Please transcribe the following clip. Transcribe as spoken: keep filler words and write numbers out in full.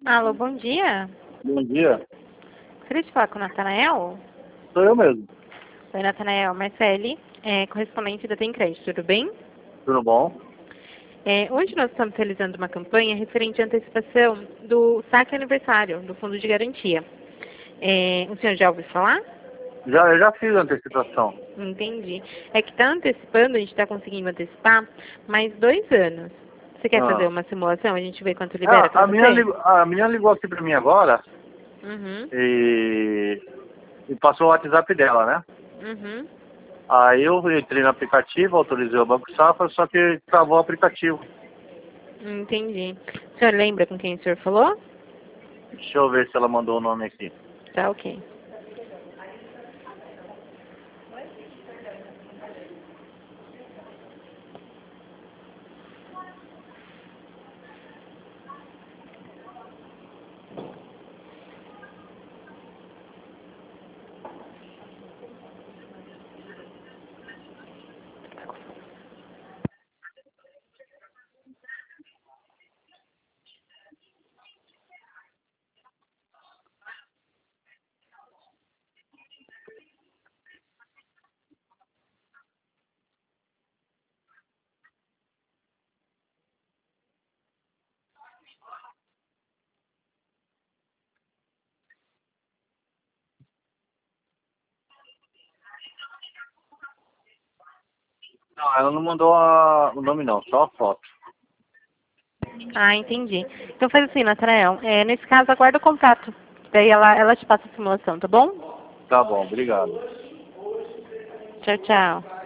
Alô, bom dia. Bom dia. Gostaria de falar com o Natanael? Sou eu mesmo. Oi, Natanael. Marcele, é, correspondente da Tem Crédito, tudo bem? Tudo bom? É, hoje nós estamos realizando uma campanha referente à antecipação do saque aniversário do Fundo de Garantia. É, o senhor já ouviu falar? Já, eu já fiz a antecipação. Entendi. É que está antecipando, a gente está conseguindo antecipar mais dois anos. Você quer fazer Ah. uma simulação? A gente vê quanto libera Ah, para a, minha, você? ligou- a minha ligou aqui pra mim agora Uhum. e, e passou o WhatsApp dela, né? Uhum. Aí eu entrei no aplicativo, autorizei o Banco Safra, só que travou o aplicativo. Entendi. O senhor lembra com quem o senhor falou? Deixa eu ver se ela mandou o nome aqui. Tá, ok. Não, ela não mandou a- o nome não, só a foto. Ah, entendi. Então faz assim, Natanael. É, nesse caso, aguarda o contato. Daí ela, ela te passa a simulação, tá bom? Tá bom, obrigado. Tchau, tchau.